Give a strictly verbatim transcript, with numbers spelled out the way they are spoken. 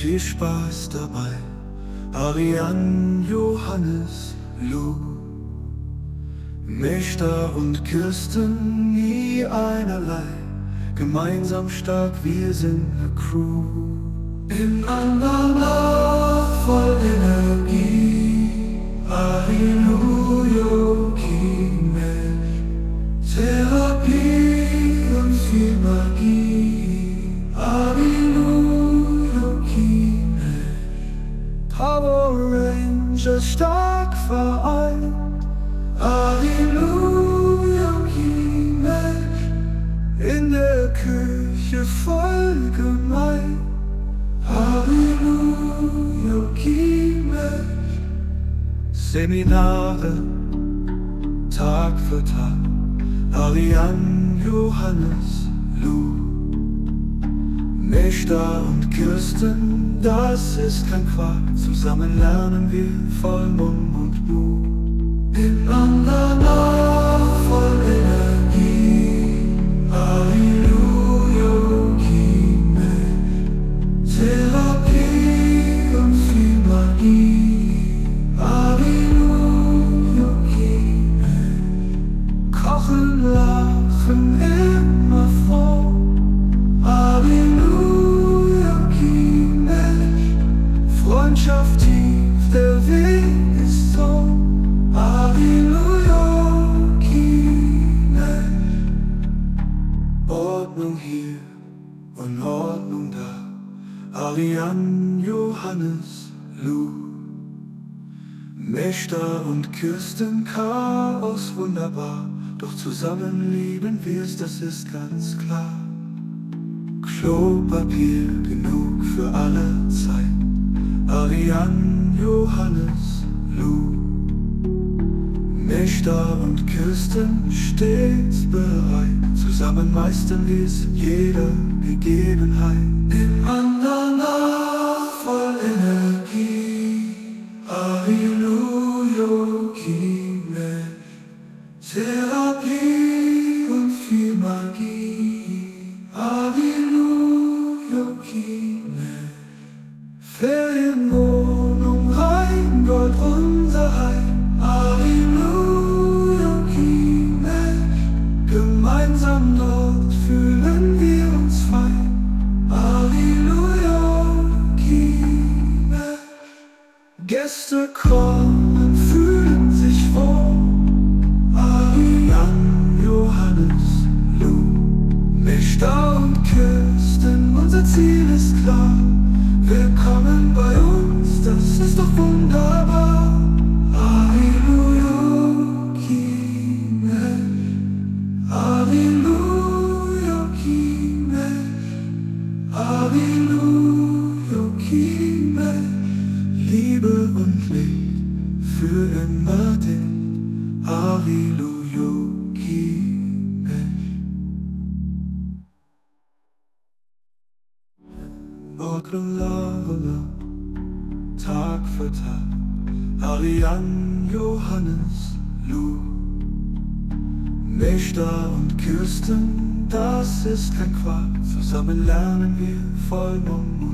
viel Spaß dabei. Ariane, Johannes, Lou, Mechta und Kirsten, nie einerlei. Gemeinsam stark, wir sind eine Crew. Ineinander voll Energie. Halleluja, Kimesh, Therapie und viel Magie. Halleluja, Kimesh, Power Rangers stark vereint. Halleluja, Kimesh, in der Kirche voll gemein. Halleluja, Kimesh, Seminare, Tag für Tag. Ariane, Johannes, Lou, Mechta und Kirsten, das ist kein Quark. Zusammen lernen wir voll Mumm und Mut. Ineinander voll Energie. Halleluja, Kimesh, Therapie und viel Magie. Halleluja, Kimesh, kochen, lachen, immer froh. Halleluja, Kimesh, Freundschaft tief, der Weg ist so. Halleluja, Kimesh, Ordnung hier und Ordnung da. Ariane, Johannes, Lou, Mechta und Kirsten, Chaos wunderbar. Doch zusammen lieben wir's, das ist ganz klar. Klopapier genug für alle Zeit. Ariane, Johannes, Lou, Mechta und Kirsten, stets bereit. Zusammen meistern wir's in jeder Gegebenheit. Ineinander voll Energie. Halleluja, Kimesh, Therapie und viel Magie. Halleluja, Kimesh, Ferienwohnung, rein Gott unser Heim. Halleluja, Kimesh, gemeinsam dort fühlen wir uns fein. Halleluja, Kimesh, Gäste kommen, fühlen sich wohl. Ariane, Johannes, Lou, Mechta und Kirsten, unser Ziel ist klar. Willkommen bei uns, das ist doch wunderbar. Halleluja, Kimesh, Halleluja, Kimesh, Halleluja, Kimesh, Liebe und Licht für immer den. Halleluja, Kimesh. Orgelala, Tag für Tag. Ariane, Johannes, Lou, Mechta und Kirsten, das ist kein Quark. Zusammen lernen wir voll Mumm.